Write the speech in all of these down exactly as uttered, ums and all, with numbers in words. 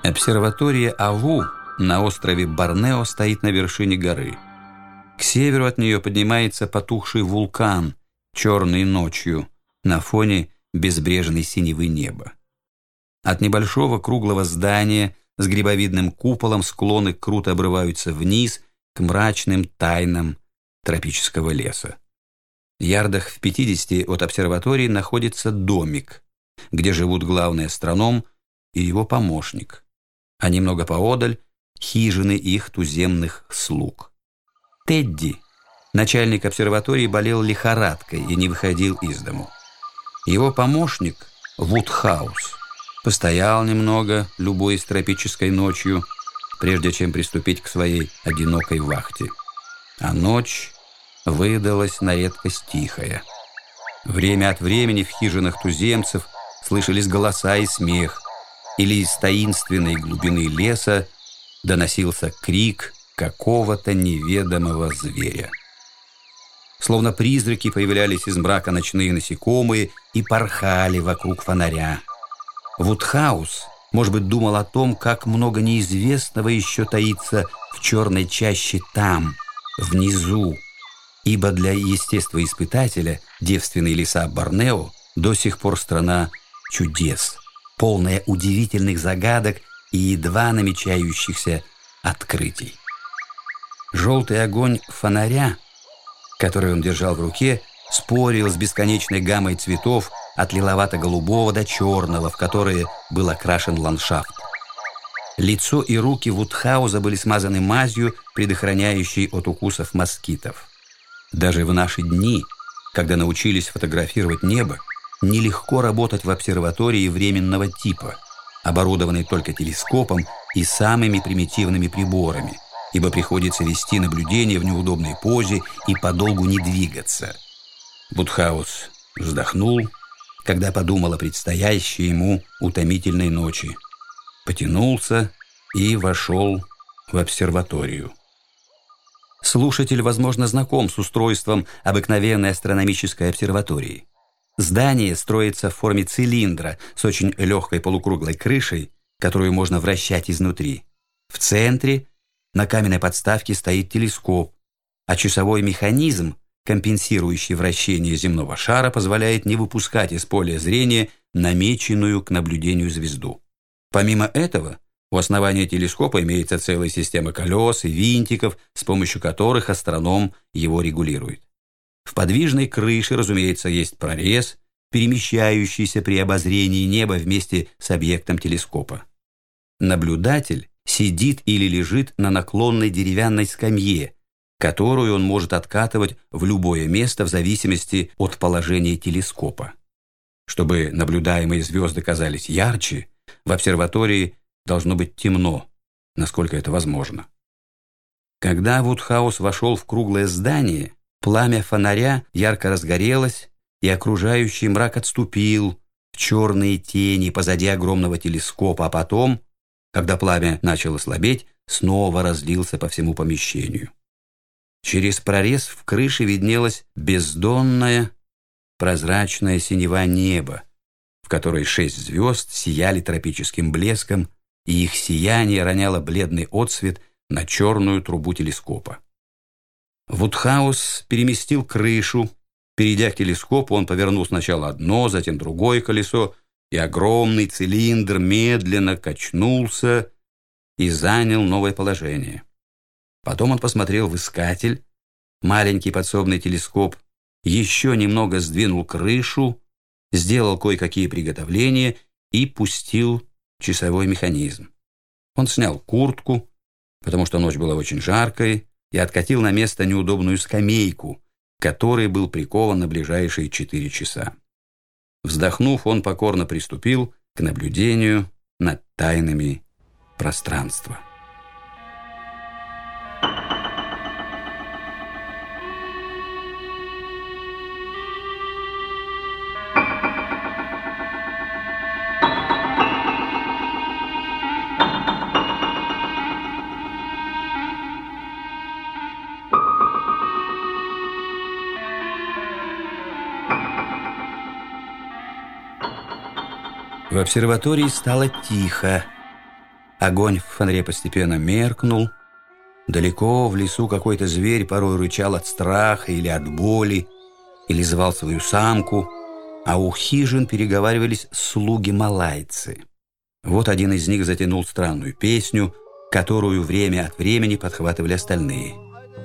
Обсерватория Аву на острове Борнео стоит на вершине горы. К северу от нее поднимается потухший вулкан, черный ночью, на фоне безбрежной синевы неба. От небольшого круглого здания с грибовидным куполом склоны круто обрываются вниз к мрачным тайнам тропического леса. Ярдах в пятидесяти от обсерватории находится домик, где живут главный астроном и его помощник, а немного поодаль — хижины их туземных слуг. Тедди, начальник обсерватории, болел лихорадкой и не выходил из дому. Его помощник, Вудхаус, постоял немного, любуясь тропической ночью, прежде чем приступить к своей одинокой вахте. А ночь выдалась на редкость тихая. Время от времени в хижинах туземцев слышались голоса и смех, или из таинственной глубины леса доносился крик какого-то неведомого зверя. Словно призраки появлялись из мрака ночные насекомые и порхали вокруг фонаря. Вудхаус, может быть, думал о том, как много неизвестного еще таится в черной чаще там, внизу, ибо для естествоиспытателя девственные леса Борнео до сих пор страна чудес, полная удивительных загадок и едва намечающихся открытий. Желтый огонь фонаря, который он держал в руке, спорил с бесконечной гаммой цветов от лиловато-голубого до черного, в которые был окрашен ландшафт. Лицо и руки Вудхауза были смазаны мазью, предохраняющей от укусов москитов. Даже в наши дни, когда научились фотографировать небо, нелегко работать в обсерватории временного типа, оборудованной только телескопом и самыми примитивными приборами, ибо приходится вести наблюдение в неудобной позе и подолгу не двигаться. Вудхаус вздохнул, когда подумал о предстоящей ему утомительной ночи, потянулся и вошел в обсерваторию. Слушатель, возможно, знаком с устройством обыкновенной астрономической обсерватории. Здание строится в форме цилиндра с очень легкой полукруглой крышей, которую можно вращать изнутри. В центре на каменной подставке стоит телескоп, а часовой механизм, компенсирующий вращение земного шара, позволяет не выпускать из поля зрения намеченную к наблюдению звезду. Помимо этого, у основания телескопа имеется целая система колес и винтиков, с помощью которых астроном его регулирует. В подвижной крыше, разумеется, есть прорез, перемещающийся при обозрении неба вместе с объектом телескопа. Наблюдатель сидит или лежит на наклонной деревянной скамье, которую он может откатывать в любое место в зависимости от положения телескопа. Чтобы наблюдаемые звезды казались ярче, в обсерватории должно быть темно, насколько это возможно. Когда Вудхаус вошел в круглое здание, пламя фонаря ярко разгорелось, и окружающий мрак отступил в черные тени позади огромного телескопа, а потом, когда пламя начало слабеть, снова разлился по всему помещению. Через прорез в крыше виднелась бездонная, прозрачная синева неба, в которой шесть звезд сияли тропическим блеском, и их сияние роняло бледный отсвет на черную трубу телескопа. Вудхаус переместил крышу. Перейдя к телескопу, он повернул сначала одно, затем другое колесо, и огромный цилиндр медленно качнулся и занял новое положение. Потом он посмотрел в искатель, маленький подсобный телескоп, еще немного сдвинул крышу, сделал кое-какие приготовления и пустил часовой механизм. Он снял куртку, потому что ночь была очень жаркой, и откатил на место неудобную скамейку, к которой был прикован на ближайшие четыре часа. Вздохнув, он покорно приступил к наблюдению над тайнами пространства. В обсерватории стало тихо. Огонь в фонаре постепенно меркнул. Далеко в лесу какой-то зверь порой рычал от страха или от боли, или звал свою самку, а у хижин переговаривались слуги-малайцы. Вот один из них затянул странную песню, которую время от времени подхватывали остальные.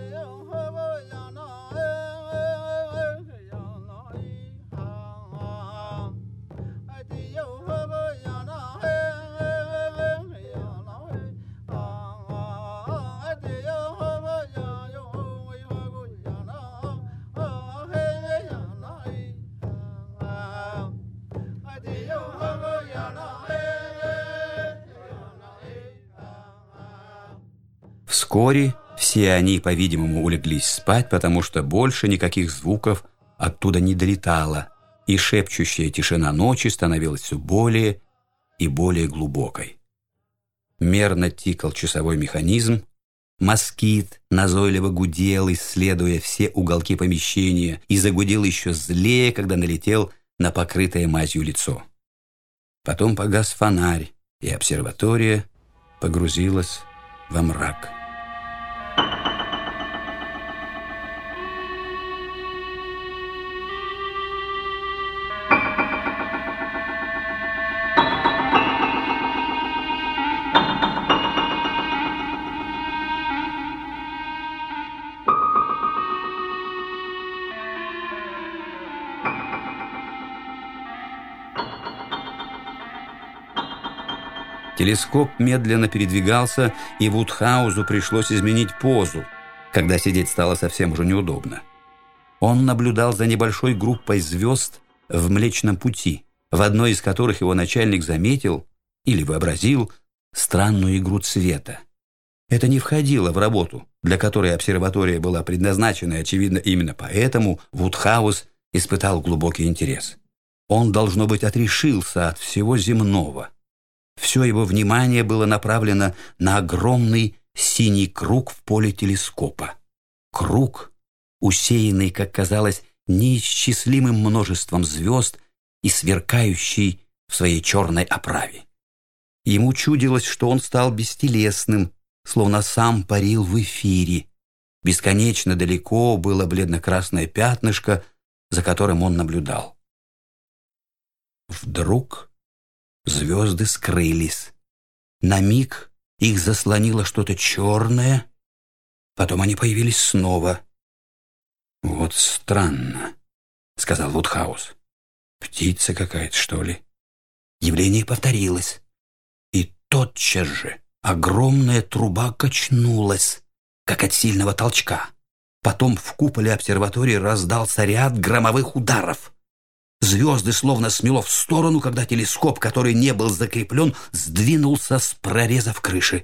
Вскоре все они, по-видимому, улеглись спать, потому что больше никаких звуков оттуда не долетало, и шепчущая тишина ночи становилась все более и более глубокой. Мерно тикал часовой механизм, москит назойливо гудел, исследуя все уголки помещения, и загудел еще злее, когда налетел на покрытое мазью лицо. Потом погас фонарь, и обсерватория погрузилась во мрак. Телескоп медленно передвигался, и Вудхаузу пришлось изменить позу, когда сидеть стало совсем уже неудобно. Он наблюдал за небольшой группой звезд в Млечном Пути, в одной из которых его начальник заметил или вообразил странную игру цвета. Это не входило в работу, для которой обсерватория была предназначена, и, очевидно, именно поэтому Вудхаус испытал глубокий интерес. Он, должно быть, отрешился от всего земного. Все его внимание было направлено на огромный синий круг в поле телескопа. Круг, усеянный, как казалось, неисчислимым множеством звезд и сверкающий в своей черной оправе. Ему чудилось, что он стал бестелесным, словно сам парил в эфире. Бесконечно далеко было бледно-красное пятнышко, за которым он наблюдал. Вдруг звезды скрылись. На миг их заслонило что-то черное, потом они появились снова. «Вот странно», — сказал Вудхаус. «Птица какая-то, что ли?» Явление повторилось. И тотчас же огромная труба качнулась, как от сильного толчка. Потом в куполе обсерватории раздался ряд громовых ударов. Звезды словно смело в сторону, когда телескоп, который не был закреплен, сдвинулся с прореза в крыше.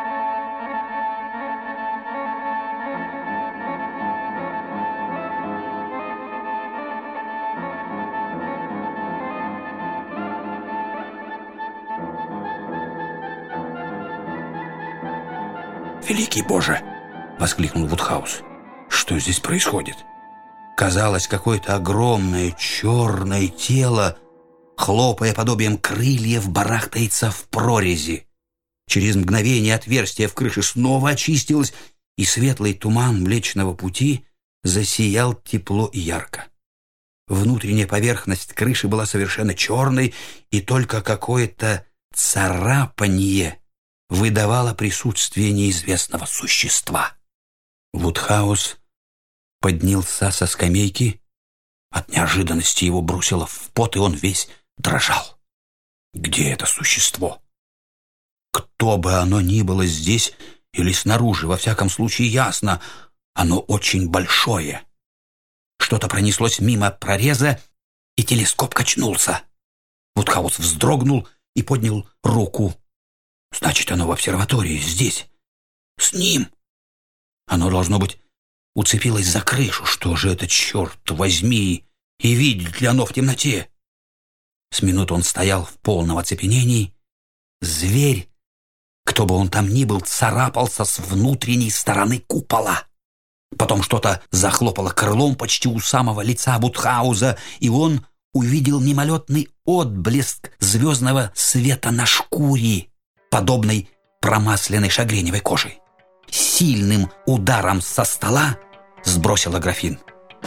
«Великий Боже!» — воскликнул Вудхаус. «Что здесь происходит?» Казалось, какое-то огромное черное тело, хлопая подобием крыльев, барахтается в прорези. Через мгновение отверстие в крыше снова очистилось, и светлый туман Млечного Пути засиял тепло и ярко. Внутренняя поверхность крыши была совершенно черной, и только какое-то царапанье выдавало присутствие неизвестного существа. Вудхаус поднялся со скамейки. От неожиданности его бросило в пот, и он весь дрожал. Где это существо? Кто бы оно ни было здесь или снаружи, во всяком случае ясно, оно очень большое. Что-то пронеслось мимо прореза, и телескоп качнулся. Вудхаус вздрогнул и поднял руку. Значит, оно в обсерватории, здесь, с ним. Оно, должно быть, уцепилось за крышу. Что же это, черт возьми, и видит ли оно в темноте? С минуту он стоял в полном оцепенении. Зверь, кто бы он там ни был, царапался с внутренней стороны купола. Потом что-то захлопало крылом почти у самого лица Вудхауза, и он увидел мимолетный отблеск звездного света на шкуре, подобный промасленной шагреневой кожей. Сильным ударом со стола сбросила графин.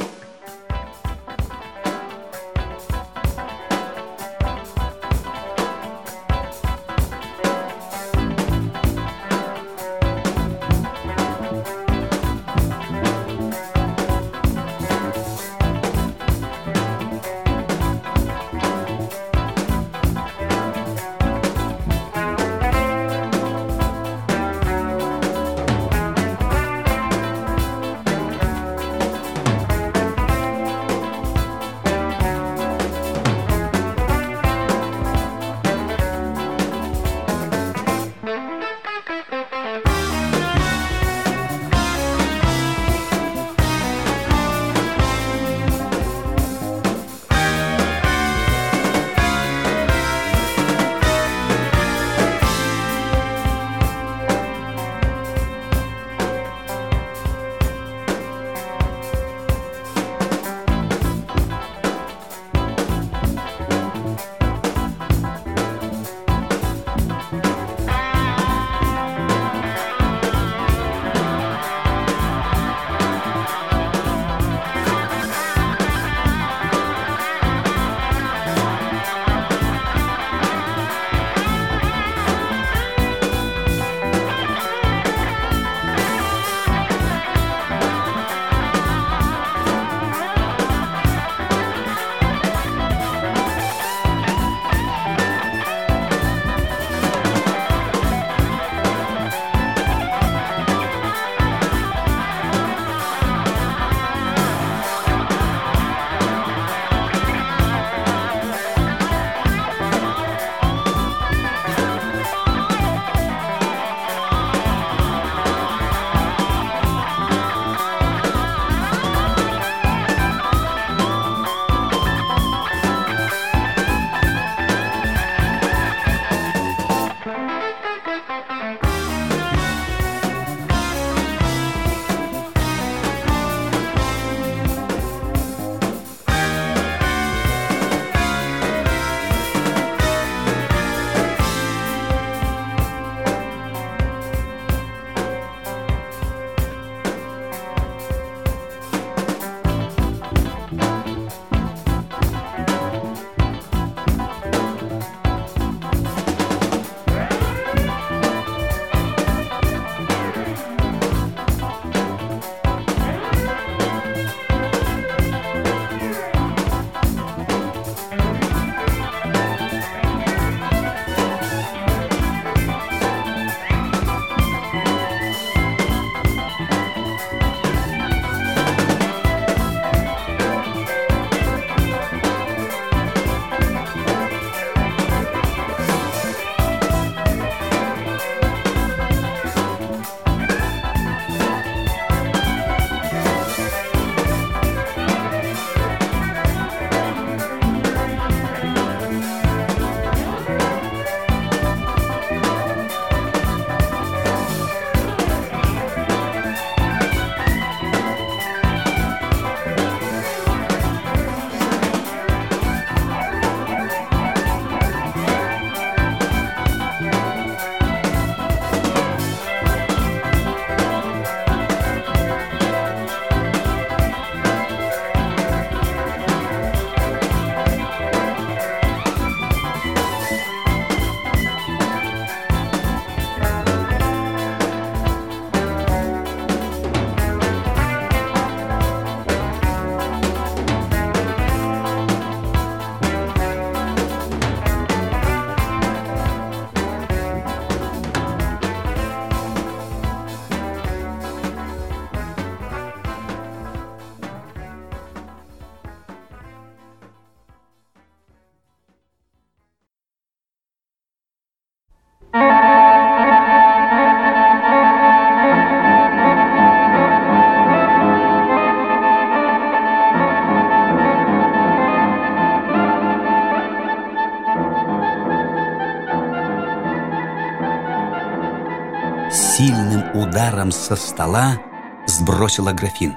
Сильным ударом со стола сбросила графин.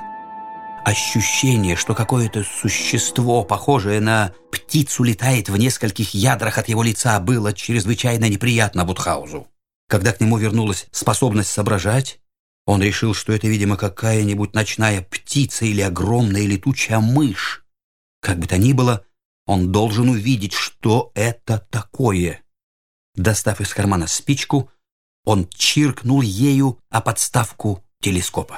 Ощущение, что какое-то существо, похожее на птицу, летает в нескольких ядрах от его лица, было чрезвычайно неприятно Вудхаузу. Когда к нему вернулась способность соображать, он решил, что это, видимо, какая-нибудь ночная птица или огромная летучая мышь. Как бы то ни было, он должен увидеть, что это такое. Достав из кармана спичку, он чиркнул ею о подставку телескопа.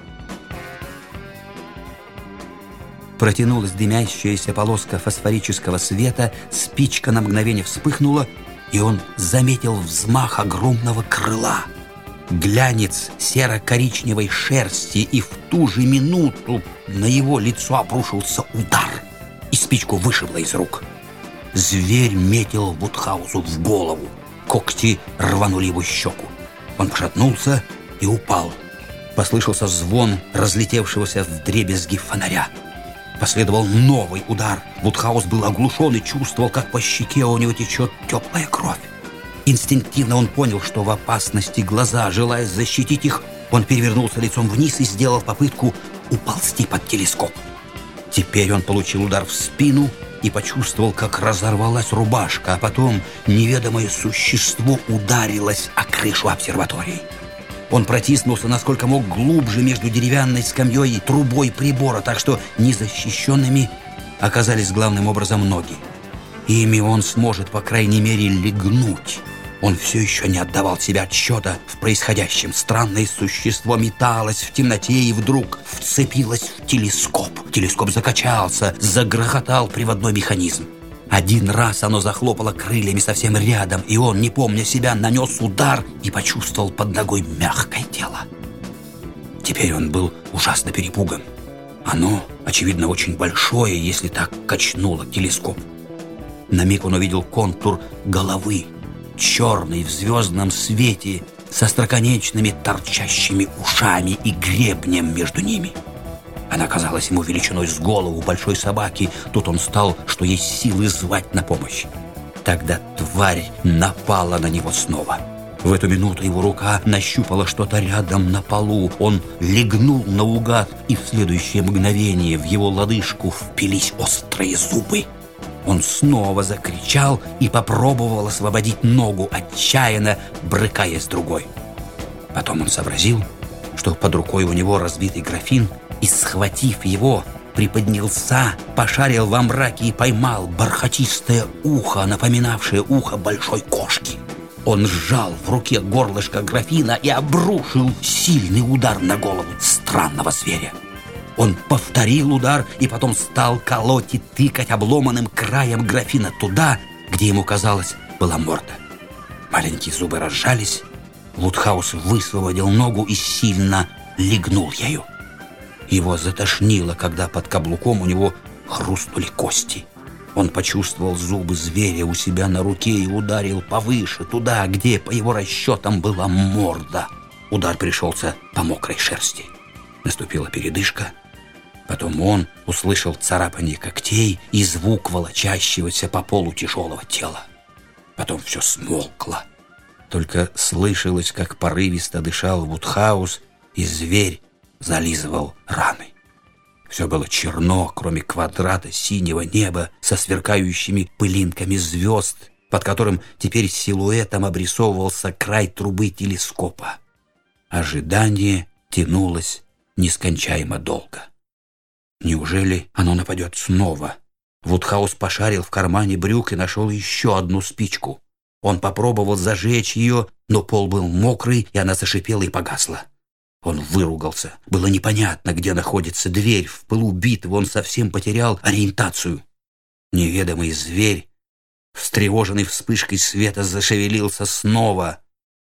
Протянулась дымящаяся полоска фосфорического света, спичка на мгновение вспыхнула, и он заметил взмах огромного крыла. Глянец серо-коричневой шерсти, и в ту же минуту на его лицо обрушился удар, и спичку вышибло из рук. Зверь метил Вудхаузу в голову. Когти рванули его щеку. Он пошатнулся и упал. Послышался звон разлетевшегося вдребезги фонаря. Последовал новый удар. Вудхаус был оглушен и чувствовал, как по щеке у него течет теплая кровь. Инстинктивно он понял, что в опасности глаза. Желая защитить их, он перевернулся лицом вниз и сделал попытку уползти под телескоп. Теперь он получил удар в спину и почувствовал, как разорвалась рубашка, а потом неведомое существо ударилось о крышу обсерватории. Он протиснулся насколько мог глубже между деревянной скамьей и трубой прибора, так что незащищенными оказались главным образом ноги. Ими он сможет, по крайней мере, легнуть. Он все еще не отдавал себе отсчета в происходящем. Странное существо металось в темноте и вдруг вцепилось в телескоп. Телескоп закачался, загрохотал приводной механизм. Один раз оно захлопало крыльями совсем рядом, и он, не помня себя, нанес удар и почувствовал под ногой мягкое тело. Теперь он был ужасно перепуган. Оно, очевидно, очень большое, если так качнуло телескоп. На миг он увидел контур головы, черный в звездном свете, со остроконечными торчащими ушами и гребнем между ними. Она казалась ему величиной с голову большой собаки. Тут он стал, что есть силы, звать на помощь. Тогда тварь напала на него снова. В эту минуту его рука нащупала что-то рядом на полу. Он легнул наугад, и в следующее мгновение в его лодыжку впились острые зубы. Он снова закричал и попробовал освободить ногу, отчаянно брыкаясь другой. Потом он сообразил, что под рукой у него разбитый графин, и, схватив его, приподнялся, пошарил во мраке и поймал бархатистое ухо, напоминавшее ухо большой кошки. Он сжал в руке горлышко графина и обрушил сильный удар на голову странного зверя. Он повторил удар и потом стал колоть и тыкать обломанным краем графина туда, где ему казалось была морда. Маленькие зубы разжались, Вудхаус высвободил ногу и сильно легнул ею. Его затошнило, когда под каблуком у него хрустнули кости. Он почувствовал зубы зверя у себя на руке и ударил повыше, туда, где, по его расчетам, была морда. Удар пришелся по мокрой шерсти. Наступила передышка. Потом он услышал царапание когтей и звук волочащегося по полу тяжелого тела. Потом все смолкло. Только слышалось, как порывисто дышал Вудхаус, и зверь зализывал раны. Все было черно, кроме квадрата синего неба со сверкающими пылинками звезд, под которым теперь силуэтом обрисовывался край трубы телескопа. Ожидание тянулось нескончаемо долго. Неужели оно нападет снова? Вудхаус пошарил в кармане брюк и нашел еще одну спичку. Он попробовал зажечь ее, но пол был мокрый, и она зашипела и погасла. Он выругался. Было непонятно, где находится дверь. В пылу битвы он совсем потерял ориентацию. Неведомый зверь, встревоженный вспышкой света, зашевелился снова.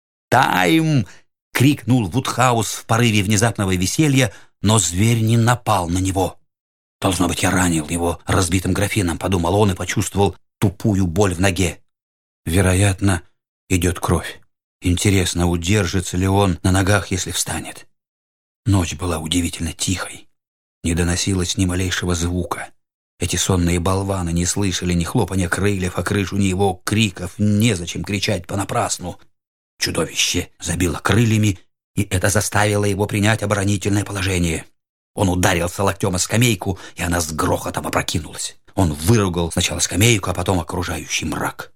«Тайм!» — крикнул Вудхаус в порыве внезапного веселья, но зверь не напал на него. «Должно быть, я ранил его разбитым графином», — подумал он и почувствовал тупую боль в ноге. Вероятно, идет кровь. Интересно, удержится ли он на ногах, если встанет. Ночь была удивительно тихой. Не доносилось ни малейшего звука. Эти сонные болваны не слышали ни хлопанья крыльев о крышу, ни его криков. Незачем кричать понапрасну. Чудовище забило крыльями, и это заставило его принять оборонительное положение. Он ударился локтем о скамейку, и она с грохотом опрокинулась. Он выругал сначала скамейку, а потом окружающий мрак.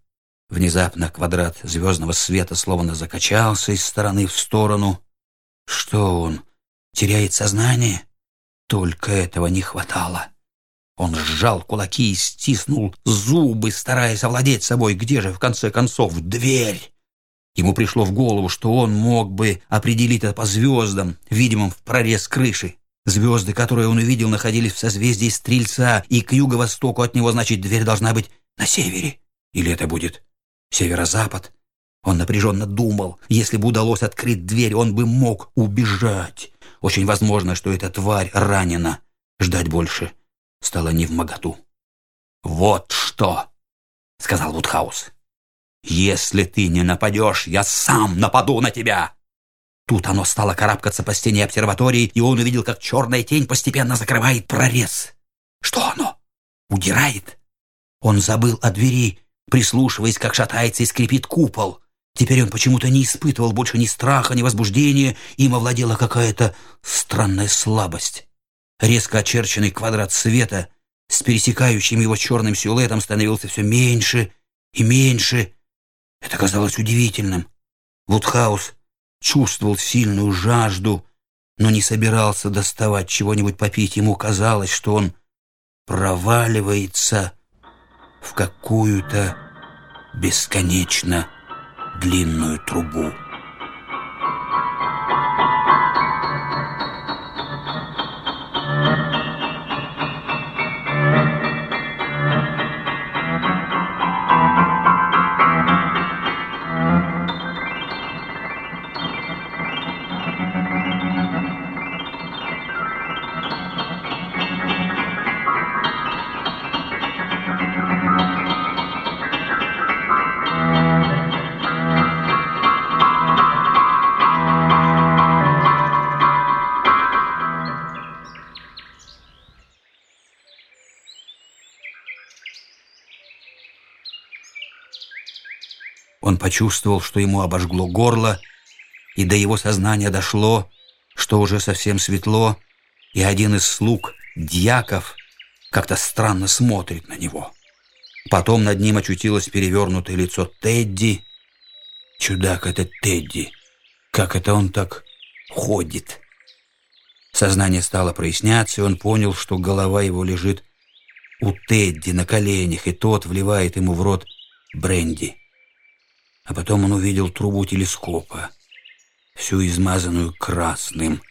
Внезапно квадрат звездного света словно закачался из стороны в сторону. Что он, теряет сознание? Только этого не хватало. Он сжал кулаки и стиснул зубы, стараясь овладеть собой. Где же, в конце концов, дверь? Ему пришло в голову, что он мог бы определить это по звездам, видимым в прорез крыши. Звезды, которые он увидел, находились в созвездии Стрельца, и к юго-востоку от него, значит, дверь должна быть на севере. Или это будет северо-запад? Он напряженно думал, если бы удалось открыть дверь, он бы мог убежать. Очень возможно, что эта тварь ранена. Ждать больше стало невмоготу. «Вот что!» — сказал Вудхаус. «Если ты не нападешь, я сам нападу на тебя!» Тут оно стало карабкаться по стене обсерватории, и он увидел, как черная тень постепенно закрывает прорез. Что оно? Удирает? Он забыл о двери, прислушиваясь, как шатается и скрипит купол. Теперь он почему-то не испытывал больше ни страха, ни возбуждения, им овладела какая-то странная слабость. Резко очерченный квадрат света с пересекающим его черным силуэтом становился все меньше и меньше. Это казалось удивительным. Вудхаус чувствовал сильную жажду, но не собирался доставать чего-нибудь попить. Ему казалось, что он проваливается в какую-то бесконечно длинную трубу. Он почувствовал, что ему обожгло горло, и до его сознания дошло, что уже совсем светло, и один из слуг, дьяков, как-то странно смотрит на него. Потом над ним очутилось перевернутое лицо Тедди. Чудак этот Тедди! Как это он так ходит? Сознание стало проясняться, и он понял, что голова его лежит у Тедди на коленях, и тот вливает ему в рот бренди. А потом он увидел трубу телескопа, всю измазанную красным.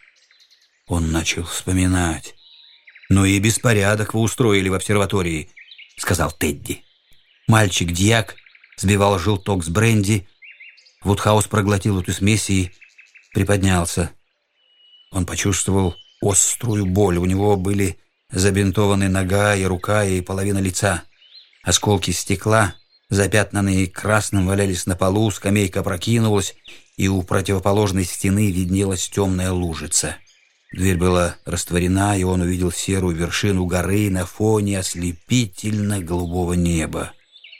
Он начал вспоминать. «Ну и беспорядок вы устроили в обсерватории», — сказал Тедди. Мальчик-дьяк сбивал желток с бренди. Вудхаус проглотил эту смесь и приподнялся. Он почувствовал острую боль. У него были забинтованы нога и рука, и половина лица. Осколки стекла, запятнанные красным, валялись на полу, скамейка опрокинулась, и у противоположной стены виднелась темная лужица. Дверь была растворена, и он увидел серую вершину горы на фоне ослепительно-голубого неба.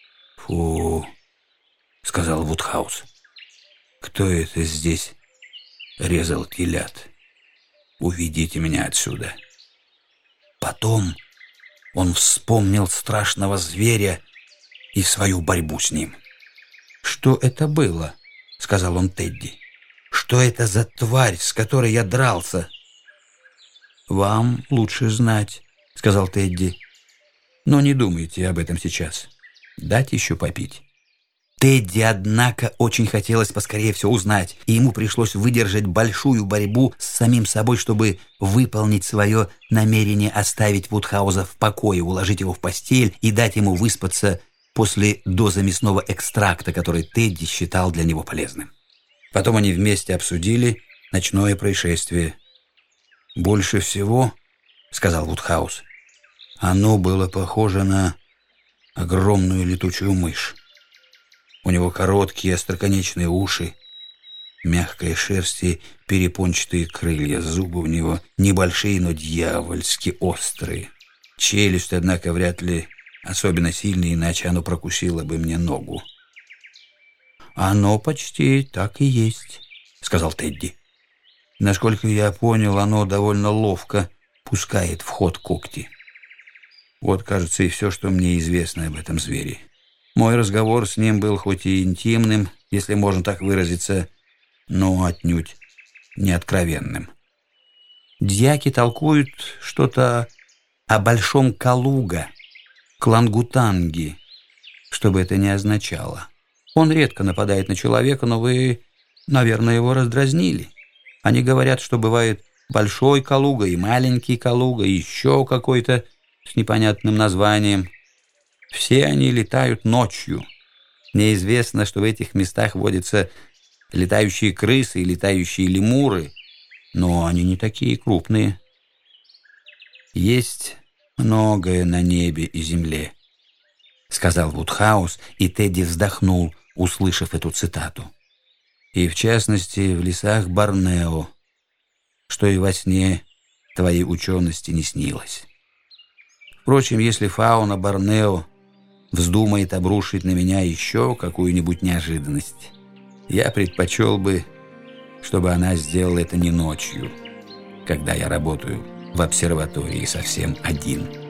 «Фу», — сказал Вудхаус, — «кто это здесь резал телят? Уведите меня отсюда». Потом он вспомнил страшного зверя и свою борьбу с ним. «Что это было?» — сказал он Тедди. «Что это за тварь, с которой я дрался?» «Вам лучше знать», — сказал Тедди. «Но не думайте об этом сейчас. Дать еще попить». Тедди, однако, очень хотелось поскорее все узнать, и ему пришлось выдержать большую борьбу с самим собой, чтобы выполнить свое намерение оставить Вудхауза в покое, уложить его в постель и дать ему выспаться после дозы мясного экстракта, который Тедди считал для него полезным. Потом они вместе обсудили ночное происшествие. «Больше всего, — сказал Вудхаус, — оно было похоже на огромную летучую мышь. У него короткие остроконечные уши, мягкая шерсть и перепончатые крылья. Зубы у него небольшие, но дьявольски острые. Челюсть, однако, вряд ли особенно сильная, иначе оно прокусило бы мне ногу». «Оно почти так и есть», — сказал Тедди. «Насколько я понял, оно довольно ловко пускает в ход когти. Вот, кажется, и все, что мне известно об этом звере. Мой разговор с ним был хоть и интимным, если можно так выразиться, но отнюдь не откровенным. Дьяки толкуют что-то о Большом Калуга, Клангутанги, что бы это ни означало. Он редко нападает на человека, но вы, наверное, его раздразнили. Они говорят, что бывает Большой Калуга и Маленький Калуга, и еще какой-то с непонятным названием. Все они летают ночью. Мне известно, что в этих местах водятся летающие крысы и летающие лемуры, но они не такие крупные. «Есть многое на небе и земле», — сказал Вудхаус, и Тедди вздохнул, услышав эту цитату. «И в частности в лесах Борнео, что и во сне твоей учености не снилось. Впрочем, если фауна Борнео вздумает обрушить на меня еще какую-нибудь неожиданность, я предпочел бы, чтобы она сделала это не ночью, когда я работаю в обсерватории совсем один».